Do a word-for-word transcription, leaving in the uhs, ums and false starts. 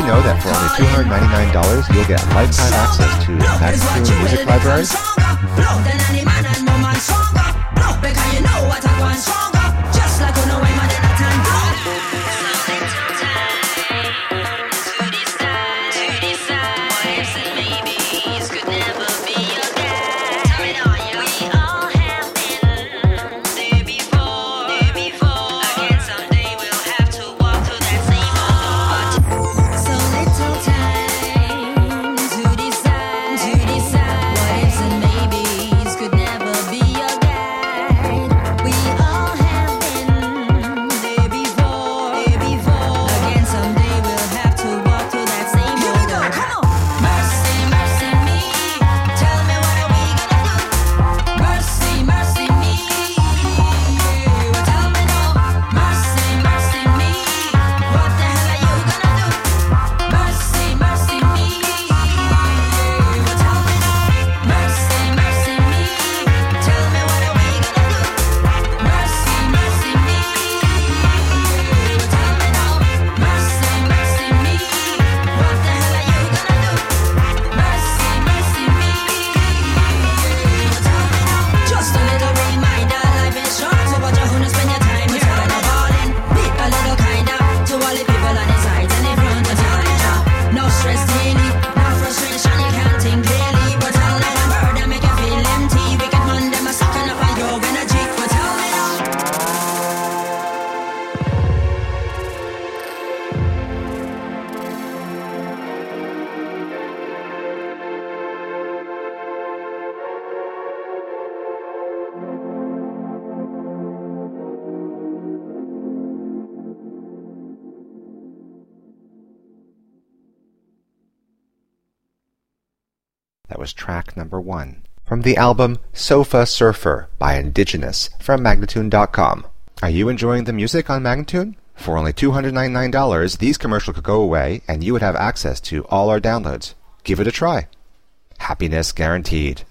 you know that for only two hundred ninety-nine dollars you'll get lifetime access to Magnatune Music Library? That was track number one from the album Sofa Surfer by Indigenous from Magnatune dot com. Are you enjoying the music on Magnatune? For only two hundred ninety-nine dollars, these commercials could go away and you would have access to all our downloads. Give it a try. Happiness guaranteed.